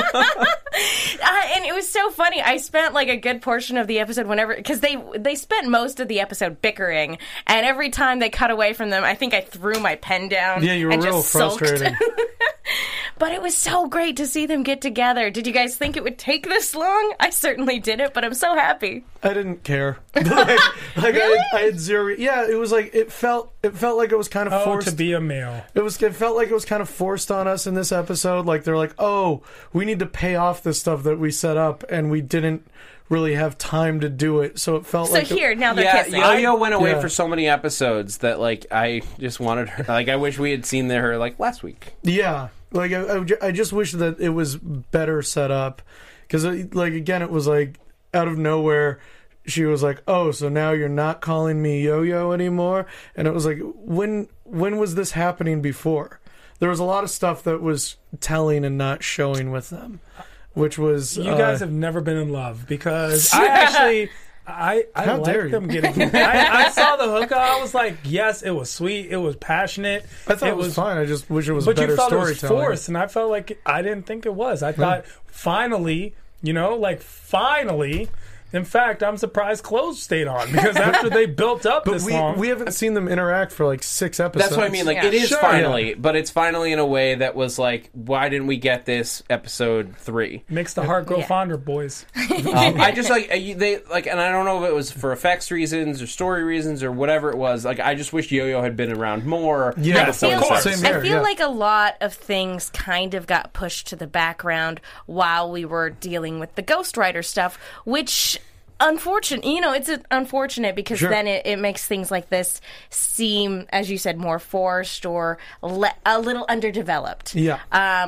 And it was so funny. I spent like a good portion of the episode because they spent most of the episode bickering, and every time they cut away from them, I think I threw my pen down. Yeah, you were and real just sulked. frustrated. But it was so great to see them get together. Did you guys think it would take this long? I certainly didn't, but I'm so happy. I didn't care. Really? I had zero. Yeah, it was like it felt like it was kind of Oh, forced. to be a male. It felt like it was kind of forced on us in this episode. Like they're like, oh, we need to pay off this stuff that we set up, and we didn't really have time to do it. So it felt So like here, now they're Yeah, kissing. Yo-Yo went away Yeah. for so many episodes that I just wanted her. I wish we had seen her last week. Yeah, like I just wish that it was better set up because again, it was like out of nowhere. She was like, "Oh, so now you're not calling me Yo-Yo anymore?" And it was like, when was this happening before? There was a lot of stuff that was telling and not showing with them, which was You guys have never been in love because I actually. I How dare like you. them getting. I saw the hookup. I was like, yes, it was sweet. It was passionate. I thought it was fine. I just wish it was But better you thought it was storytelling. forced, and I felt like I didn't think it was. I thought finally, finally, In fact, I'm surprised clothes stayed on because after they built up this long, we haven't seen them interact for like 6 episodes. That's what I mean. Like, Yeah. it is Sure. finally, but it's finally in a way that was like, why didn't we get this episode 3? makes the heart grow Yeah. fonder, boys. I just they like, and I don't know if it was for effects reasons or story reasons or whatever it was. Like, I just wish Yo-Yo had been around more. Yeah, Yes, of before course. this Same here, I feel yeah. like a lot of things kind of got pushed to the background while we were dealing with the Ghost Rider stuff, which unfortunate, it's unfortunate because Sure. then it makes things like this seem, as you said, more forced or a little underdeveloped. Yeah.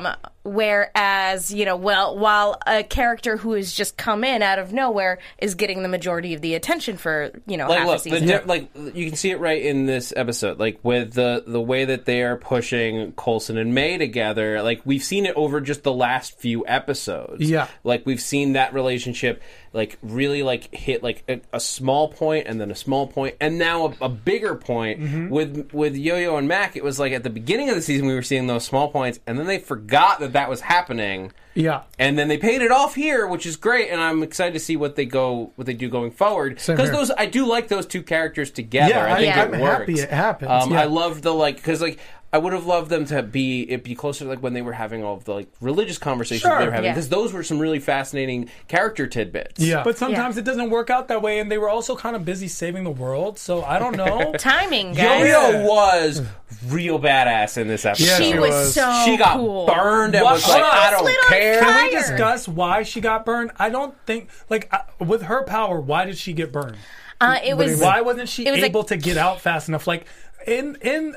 Whereas, while a character who has just come in out of nowhere is getting the majority of the attention for, Like, half a look, season. like you can see it right in this episode, like with the way that they are pushing Coulson and May together. Like, we've seen it over just the last few episodes. Yeah. like we've seen that relationship like really like hit like a small point and then a small point and now a bigger point. Mm-hmm. With Yo-Yo and Mac. It was like at the beginning of the season we were seeing those small points, and then they forgot that was happening. Yeah. And then they paid it off here, which is great, and I'm excited to see what they do going forward. Same Because here. I do like those two characters together. Yeah, I think Yeah. it I'm works. happy it happens. Yeah. I love the because I would have loved them to be closer to like when they were having all of the like religious conversations Sure. they were having, Yeah. because those were some really fascinating character tidbits. Yeah. But sometimes it doesn't work out that way, and they were also kind of busy saving the world. So I don't know. Timing, guys. Yo-Yo was real badass in this episode. Yeah, She she was was. so She got cool. burned and What? was like, She I was don't lit on care. Can we fire. discuss why she got burned? I don't think with her power. Why did she get burned? It was Why wasn't she it was able like- to get out fast enough? Like in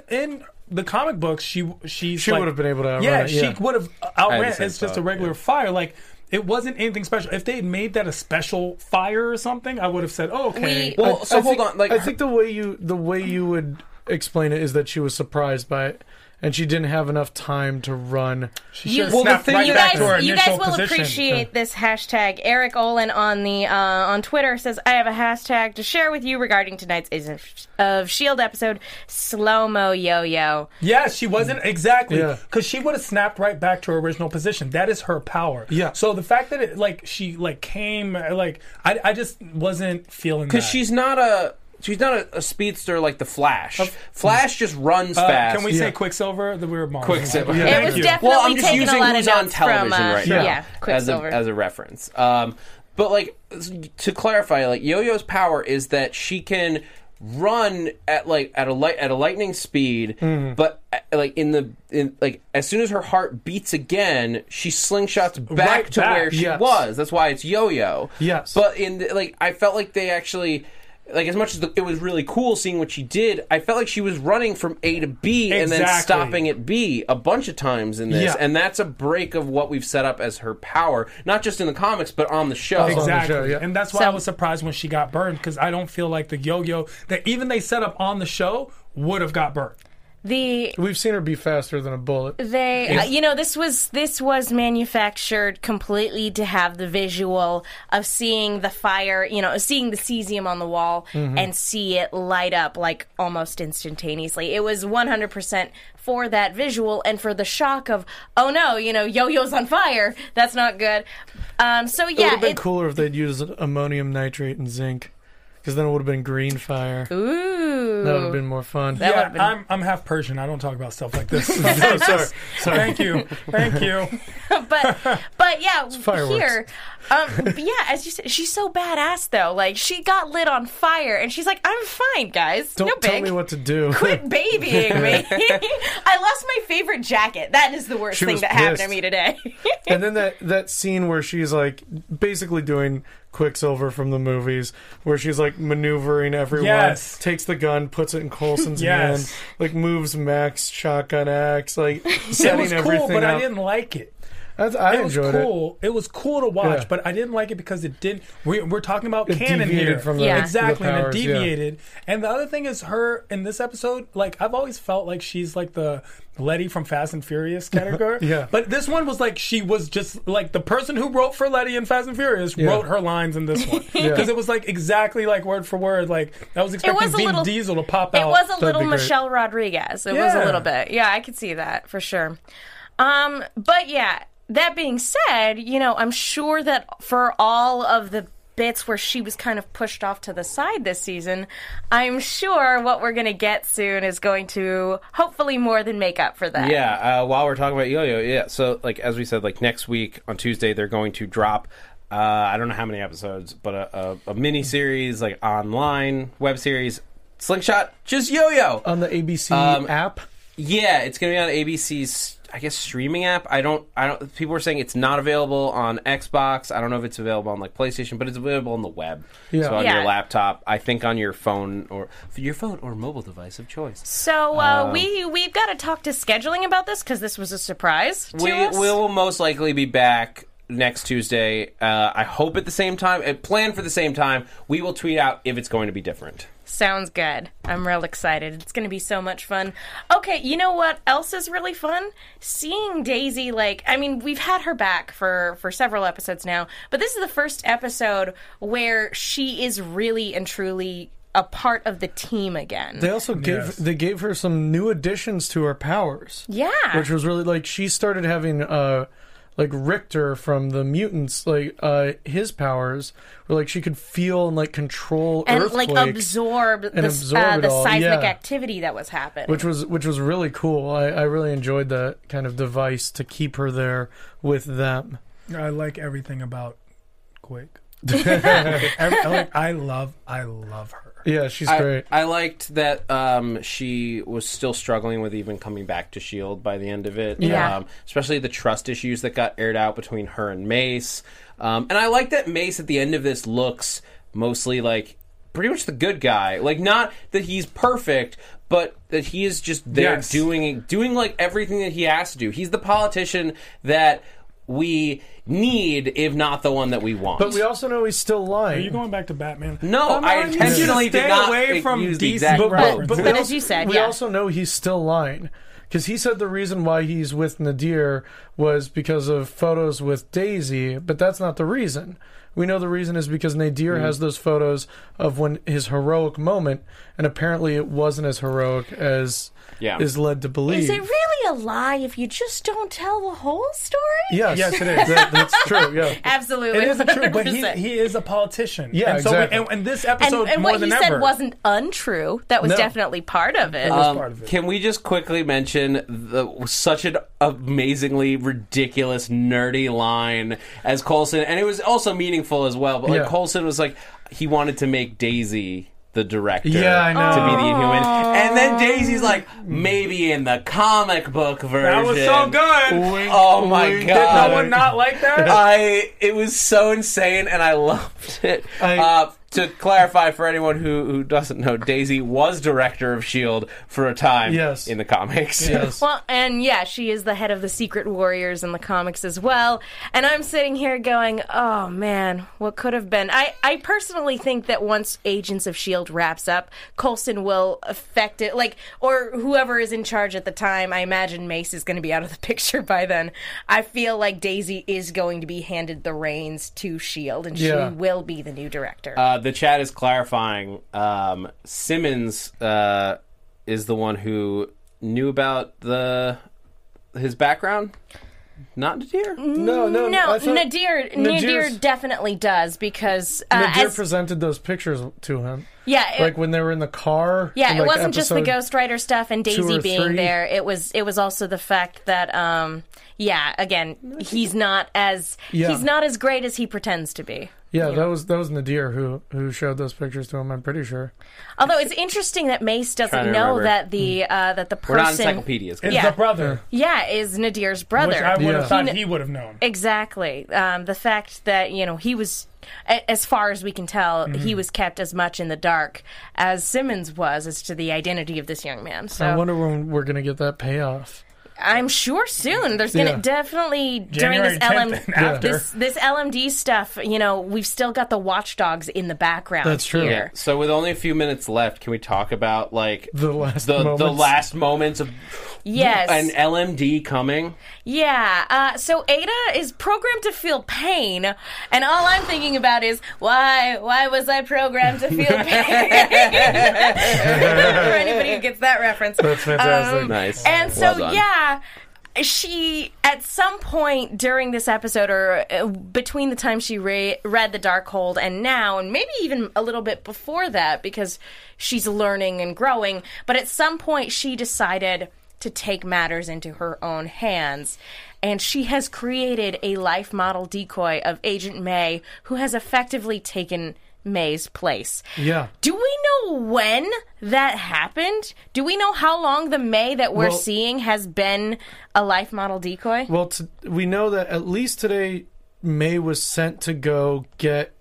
the comic books, she like, would have been able to outrun Yeah, it, she yeah. would have I outran. had It's the just same a thought, regular yeah. fire. Like it wasn't anything special. If they had made that a special fire or something, I would have said, "Oh, okay." We- Well, so hold on. Like, I think the way you would explain it is that she was surprised by it, and she didn't have enough time to run. she You- should have Well, the snapped thing- right you back guys, to her you initial guys will position. appreciate this hashtag. Eric Olin on the on Twitter says, "I have a hashtag to share with you regarding tonight's Agents of S.H.I.E.L.D. episode, Slow Mo Yo-Yo." Yes, she wasn't exactly Yeah. because she would have snapped right back to her original position. That is her power. Yeah. So the fact that it she came I just wasn't feeling because that. she's not a speedster like the Flash. Flash just runs fast. Can we say Quicksilver? That we were Marvel. Quicksilver. Yeah, It thank was you. definitely Well, I'm just taking using a lot who's of on notes from, television right now yeah, Quicksilver. as a reference. But like to clarify, like Yo-Yo's power is that she can run at a lightning speed, but as soon as her heart beats again, she slingshots back Right to back, where she yes. was. That's why it's Yo-Yo. Yes. But I felt like they actually. Like, as much as it was really cool seeing what she did, I felt like she was running from A to B and then Exactly. stopping at B a bunch of times in this. Yeah. And that's a break of what we've set up as her power, not just in the comics, but on the show. on the Exactly, show, yeah. and that's why So- I was surprised when she got burned because I don't feel like the Yo-Yo that even they set up on the show would have got burned. We've seen her be faster than a bullet. This was manufactured completely to have the visual of seeing the fire, seeing the cesium on the wall and see it light up like almost instantaneously. It was 100% for that visual and for the shock of, oh no, Yo-Yo's on fire. That's not good. It would have been cooler if they'd used ammonium nitrate and zinc, because then it would have been green fire. Ooh. That would have been more fun. That Yeah, would've been- I'm half Persian. I don't talk about stuff like this. Sorry. Thank you. but yeah, fireworks. here, as you said, she's so badass though. Like she got lit on fire, and she's like, "I'm fine, guys. Don't no tell big. me what to do. Quit babying me." I lost my favorite jacket. That is the worst She thing was that happened to pissed. me today. And then that scene where she's like basically doing Quicksilver from the movies, where she's like maneuvering everyone, Yes. takes the gun, puts it in Coulson's Yes. hand, like moves Mac's shotgun axe, like It setting was everything cool, but up. I didn't like it. I It was enjoyed cool. It was cool to watch, Yeah. but I didn't like it because it didn't. We're talking about It canon deviated here, from the- Yeah. exactly, the and it powers, yeah. deviated. And the other thing is, her in this episode, like I've always felt like she's like the Letty from Fast and Furious category. Yeah. But this one was like she was just like the person who wrote for Letty in Fast and Furious Yeah. wrote her lines in this one Yeah. because it was like exactly like word for word. Like I was expecting was a Vin little- Diesel to pop It out. was a little be great. Michelle Rodriguez. It was Yeah. a little bit. Yeah, I could see that for sure. But yeah, that being said, I'm sure that for all of the bits where she was kind of pushed off to the side this season, I'm sure what we're going to get soon is going to hopefully more than make up for that. Yeah, while we're talking about Yo-Yo, yeah, so like as we said, like next week on Tuesday they're going to drop I don't know how many episodes, but a mini series, like online web series, Slingshot, just Yo-Yo On the ABC app? Yeah, it's going to be on ABC's, I guess, streaming app. I don't. People are saying it's not available on Xbox. I don't know if it's available on like PlayStation, but it's available on the web. Yeah. So on Yeah. your laptop, I think on your phone or mobile device of choice. So we've got to talk to scheduling about this because this was a surprise to us. We will most likely be back next Tuesday. I hope at the same time. Plan for the same time. We will tweet out if it's going to be different. Sounds good. I'm real excited. It's going to be so much fun. Okay, you know what else is really fun? Seeing Daisy, we've had her back for several episodes now, but this is the first episode where she is really and truly a part of the team again. They also gave her some new additions to her powers. Yeah. Which was really, she started having... Richter from the mutants, his powers were she could feel and control and earthquakes absorb and absorb it the all. seismic Yeah. activity that was happening. Which was really cool. I really enjoyed that kind of device to keep her there with them. I like everything about Quake. I love her. Yeah, she's great. I liked that she was still struggling with even coming back to S.H.I.E.L.D. by the end of it. Yeah. Especially the trust issues that got aired out between her and Mace. And I like that Mace at the end of this looks mostly like pretty much the good guy. Like, not that he's perfect, but that he is just there doing like everything that he has to do. He's the politician that we need, if not the one that we want. But we also know he's still lying. Are you going back to Batman? No, I'm I not- you intentionally stay did not away from use the DC exact references. quote. But as you said, we yeah. also know he's still lying. Because he said the reason why he's with Nadir was because of photos with Daisy, but that's not the reason. We know the reason is because Nadir has those photos of when his heroic moment, and apparently it wasn't as heroic as is led to believe. Is it really a lie if you just don't tell the whole story? Yes, Yes, it is. That's true. Yeah, Absolutely. It is true, but 100%. he is a politician. Yeah, and so exactly. and this episode and more what than he ever said wasn't untrue. That was No. definitely part of it. was part of it. Can we just quickly mention such an amazingly ridiculous, nerdy line as Coulson, and it was also meaningful as well, but Yeah. Coulson was like, he wanted to make Daisy the director Yeah, I know. to be the Inhuman. And then Daisy's like, maybe in the comic book version. That was so good. Oh my Wink. Did god. no one not like that? It was so insane, and I loved it. To clarify for anyone who doesn't know, Daisy was director of S.H.I.E.L.D. for a time Yes. in the comics. yes. Well, and yeah, she is the head of the Secret Warriors in the comics as well. And I'm sitting here going, oh man, what could have been? I personally think that once Agents of S.H.I.E.L.D. wraps up, Coulson will affect it, or whoever is in charge at the time. I imagine Mace is going to be out of the picture by then. I feel like Daisy is going to be handed the reins to S.H.I.E.L.D., and Yeah. she will be the new director. The chat is clarifying. Simmons is the one who knew about his background. Not Nadir. No, No, I thought Nadir definitely does because Nadir as, presented those pictures to him. yeah, When they were in the car. yeah, in, it wasn't just the episode- Ghost Rider stuff and 2 Daisy or being 3. there. It was also the fact that again, he's not as great as he pretends to be. Yeah, that was Nadir who showed those pictures to him. I'm pretty sure. Although it's interesting that Mace Trying doesn't to know remember. that the We're not person encyclopedias. It's yeah. the brother, is Nadir's brother. which I would Yeah. have thought he would have known. Exactly. The fact that, he was, as far as we can tell, he was kept as much in the dark as Simmons was as to the identity of this young man. I So wonder when we're gonna get that payoff. I'm sure soon. There's going to Yeah. definitely, during January this 10th and after. this LMD stuff, we've still got the watchdogs in the background. That's true. Here. So with only a few minutes left, can we talk about The last the moments. last moments of Yes. an LMD coming? Yeah. So Ada is programmed to feel pain, and all I'm thinking about is why was I programmed to feel pain? For anybody who gets that reference. That's fantastic. Nice. And so Well done. yeah, she, at some point during this episode, or between the time she read the Darkhold and now, and maybe even a little bit before that, because she's learning and growing, but at some point she decided to take matters into her own hands. And she has created a life model decoy of Agent May, who has effectively taken May's place. Yeah. Do we know when that happened? Do we know how long the May that we're seeing has been a life model decoy? Well, we know that at least today, May was sent to go get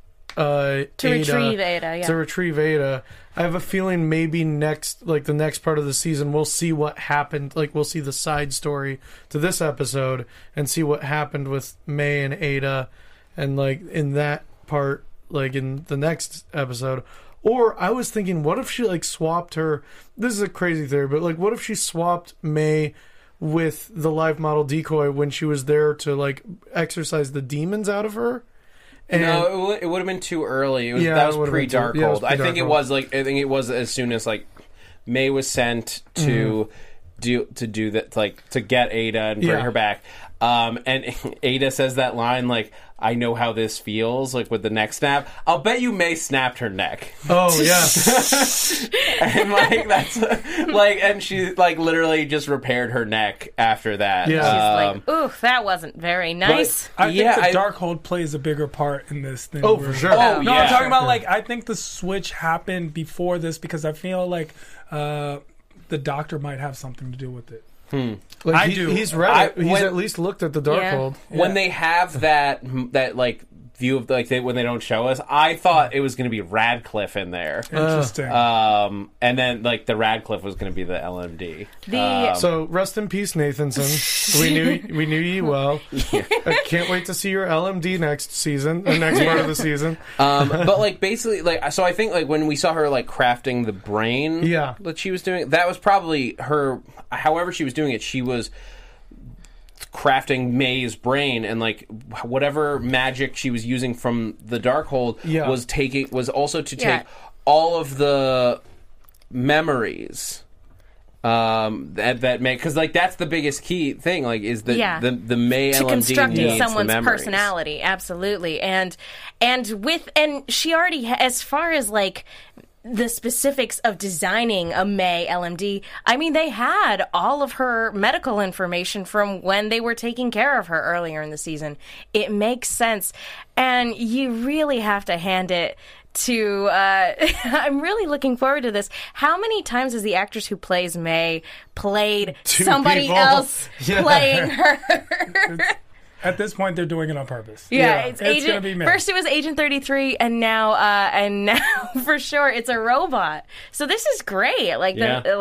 retrieve Ada, yeah. To retrieve Ada. I have a feeling maybe the next part of the season, we'll see what happened. Like, we'll see the side story to this episode and see what happened with May and Ada, and like in that part, like in the next episode. Or I was thinking, what if she like swapped her? This is a crazy theory, but like, what if she swapped May with the live model decoy when she was there to like exorcise the demons out of her? And no, it would have been too early. That was pre-Darkhold. I think it was as soon as like May was sent to do that, like to get Ada and bring her back. And Ada says that line like, "I know how this feels," like with the neck snap. I'll bet you May snapped her neck. Oh yeah. And like that's like, and she like literally just repaired her neck after that. Yeah. She's like, "Ooh, that wasn't very nice." I think the Darkhold plays a bigger part in this than for sure. No, I'm talking about like, I think the switch happened before this because I feel like the Doctor might have something to do with it. Like I do. He's read it. He's at least looked at the Darkhold. Yeah. When they have that like view of like when they don't show us, I thought it was going to be Radcliffe in there. Interesting. And then like the Radcliffe was going to be the LMD. So rest in peace, Nathanson. We knew you well. I can't wait to see your LMD next season, the next part of the season. But like basically, like so, I think like when we saw her like crafting the brain, that she was doing, that was probably her. However, she was doing it, she was crafting May's brain, and like whatever magic she was using from the Darkhold was also to take all of the memories that May, because like that's the biggest key thing, like is the May to LMD constructing needs someone's the memories. personality, absolutely, and she already as far as like the specifics of designing a May LMD, I mean, they had all of her medical information from when they were taking care of her earlier in the season. It makes sense. And you really have to hand it to... I'm really looking forward to this. How many times has the actress who plays May played somebody else playing her? At this point, they're doing it on purpose. Yeah, it's going to be May. First it was Agent 33, and now for sure it's a robot. So this is great. Like,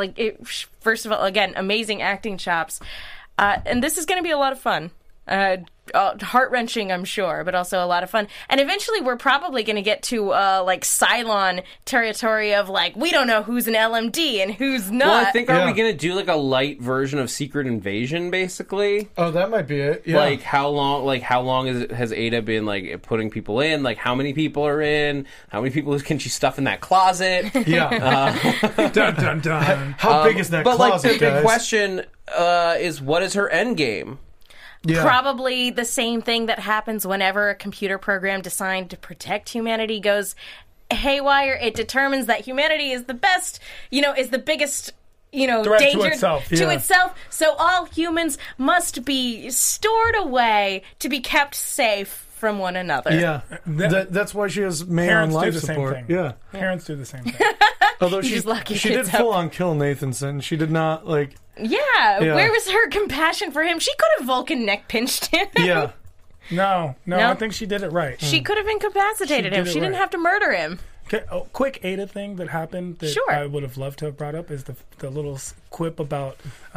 first of all, again, amazing acting chops, and this is going to be a lot of fun. Heart-wrenching, I'm sure, but also a lot of fun. And eventually we're probably going to get to like Cylon territory of like, we don't know who's an LMD and who's not. Well, I think are we going to do like a light version of Secret Invasion, basically? Oh, that might be it. Yeah. Like how long has Ada been like putting people in? Like how many people are in? How many people can she stuff in that closet? Yeah. Dun, dun, dun. How big is that closet, like the guys? big question is, what is her end game? Yeah. Probably the same thing that happens whenever a computer program designed to protect humanity goes haywire. It determines that humanity is the best, is the biggest, threat danger to itself. So all humans must be stored away to be kept safe from one another. Yeah. That's why she has May on life support. Same thing. Yeah. Parents do the same thing. Although She's lucky she did kids full on kill Nathanson. She did not like... Yeah, where was her compassion for him? She could have Vulcan neck pinched him. Yeah. No, I think she did it right. She could have incapacitated him. She didn't have to murder him. Okay, quick Ada thing that happened that I would have loved to have brought up is the little quip about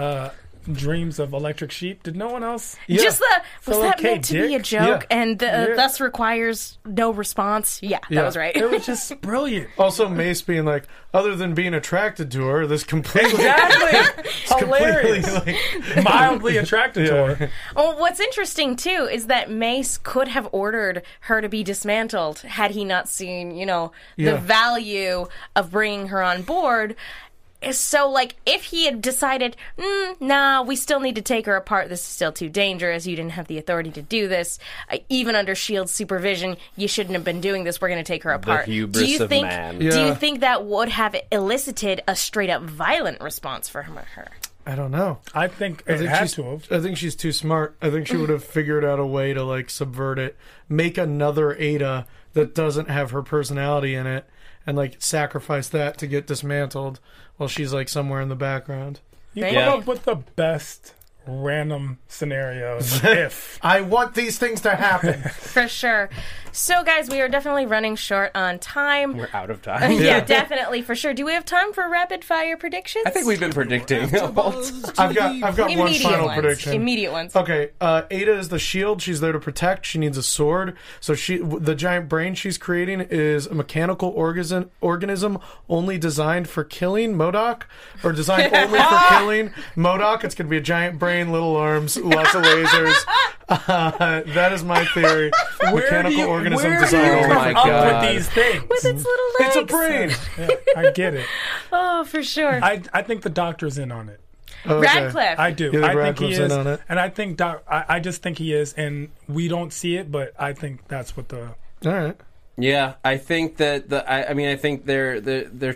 dreams of electric sheep. Did no one else? Yeah. Was that meant to be a joke and thus requires no response? Yeah, that was right. It was just brilliant. Also, Mace being like, other than being attracted to her, this completely... Exactly! Hilarious. Mildly attracted to her. Well, what's interesting, too, is that Mace could have ordered her to be dismantled had he not seen, the value of bringing her on board. So, like, if he had decided, nah, we still need to take her apart, this is still too dangerous, you didn't have the authority to do this, even under S.H.I.E.L.D.'s supervision, you shouldn't have been doing this, we're going to take her apart. hubris of man. Do you think that would have elicited a straight-up violent response from her? I don't know. I think it had she's, to have. I think she's too smart. I think she would have figured out a way to like subvert it, make another Ada that doesn't have her personality in it, and like sacrifice that to get dismantled while she's like somewhere in the background. You come up with the best random scenarios. If I want these things to happen. For sure. So, guys, we are definitely running short on time. We're out of time. Yeah, definitely, for sure. Do we have time for rapid fire predictions? I think we've been predicting. I've got one Immediate final ones. prediction. Immediate ones. Okay, Ada is the shield. She's there to protect. She needs a sword. So the giant brain she's creating is a mechanical organism only designed for killing MODOK, or designed only for killing MODOK. It's going to be a giant brain, little arms, lots of lasers. That is my theory. Mechanical organism designed only for come up killing. with these things? With its little legs. It's a brain. Yeah, I get it. Oh, for sure. I think the doctor's in on it. Okay. Radcliffe. I do. You think I think he Radcliffe's is, in on it? and I think I just think he is, and we don't see it, but I think that's what the. All right. Yeah, I think that I think they're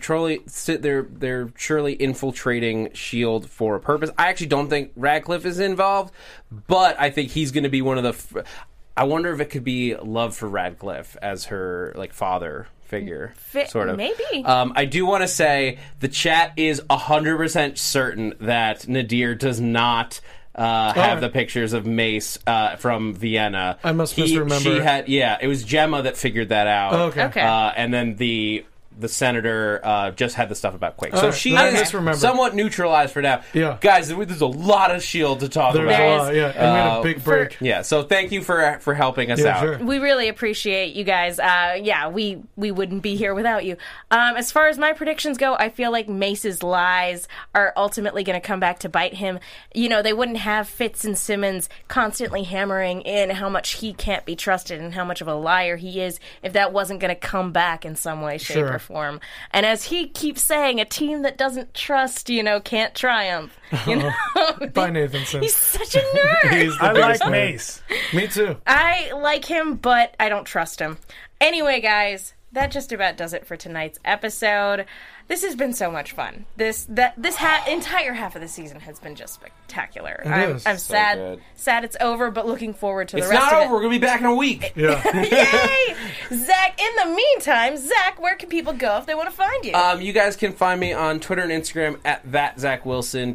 surely infiltrating S.H.I.E.L.D. for a purpose. I actually don't think Radcliffe is involved, but I think he's going to be one of the. I wonder if it could be love for Radcliffe as her like father figure, sort of. Maybe. I do want to say the chat is 100% certain that Nadir does not. Have the pictures of Mace from Vienna. I must misremember. It was Gemma that figured that out. Okay. And then the senator just had the stuff about Quake. So right. she I is misremembered. somewhat neutralized for now. Yeah. Guys, there's a lot of S.H.I.E.L.D. to talk There's about. a lot, yeah. And we had a big break. Yeah, so thank you for helping us out. Sure. We really appreciate you guys. We wouldn't be here without you. As far as my predictions go, I feel like Mace's lies are ultimately going to come back to bite him. You know, they wouldn't have Fitz and Simmons constantly hammering in how much he can't be trusted and how much of a liar he is if that wasn't going to come back in some way, shape, or form. And as he keeps saying, a team that doesn't trust, can't triumph. Bye, Nathanson. He's such a nerd. He's the I biggest like nerd. Mace. Me too. I like him, but I don't trust him. Anyway, guys, that just about does it for tonight's episode. This has been so much fun. This entire half of the season has been just spectacular. I'm So sad good. It's over, but looking forward to the It's rest not of over. We're going to be back in a week. Yeah. it. Yay! Zach, in the meantime, Zach, where can people go if they want to find you? You guys can find me on Twitter and Instagram at @ZachWilson,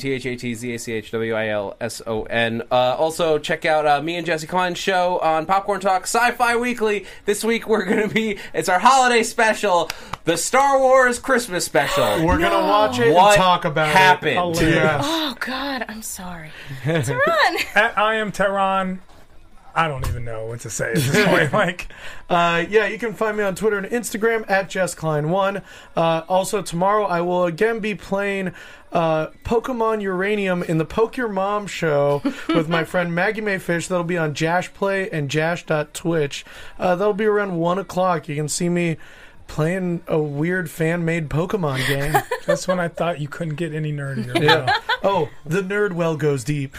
ThatZachWilson. Also, check out me and Jesse Klein's show on Popcorn Talk Sci-Fi Weekly. This week it's our holiday special, the Star Wars Christmas special. We're going to watch it What and talk about happened? it. Yes. Oh, God, I'm sorry. Tehran! I am Tehran. I don't even know what to say at this point. You can find me on Twitter and Instagram at JessKlein1. Also, tomorrow I will again be playing Pokemon Uranium in the Poke Your Mom show with my friend Maggie Mae Fish. That'll be on Jash Play and Jash.Twitch. That'll be around 1 o'clock. You can see me playing a weird fan-made Pokemon game. That's when I thought you couldn't get any nerdier. Yeah. Oh, the nerd well goes deep.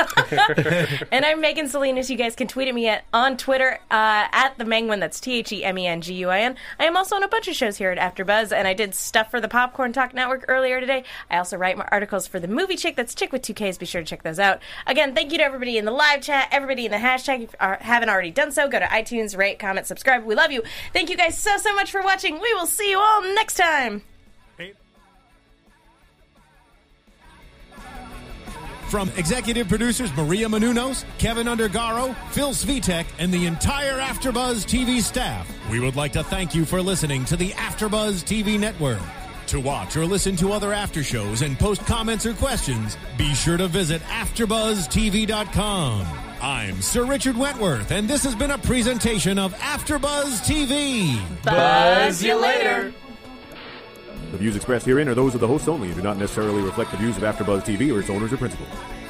And I'm Megan Salinas. You guys can tweet at me on Twitter at the Menguin. That's TheMenguin. I am also on a bunch of shows here at AfterBuzz, and I did stuff for the Popcorn Talk Network earlier today. I also write my articles for the Movie Chick. That's Chick with 2 Ks. Be sure to check those out. Again, thank you to everybody in the live chat, everybody in the hashtag. If you haven't already done so, go to iTunes, rate, comment, subscribe. We love you. Thank you guys so much for watching. We will see you all next time. From executive producers Maria Menounos, Kevin Undergaro, Phil Svitek, and the entire AfterBuzz TV staff, we would like to thank you for listening to the AfterBuzz TV network. To watch or listen to other after shows and post comments or questions, be sure to visit AfterBuzzTV.com. I'm Sir Richard Wentworth, and this has been a presentation of AfterBuzz TV. Buzz you later. The views expressed herein are those of the hosts only and do not necessarily reflect the views of AfterBuzz TV or its owners or principals.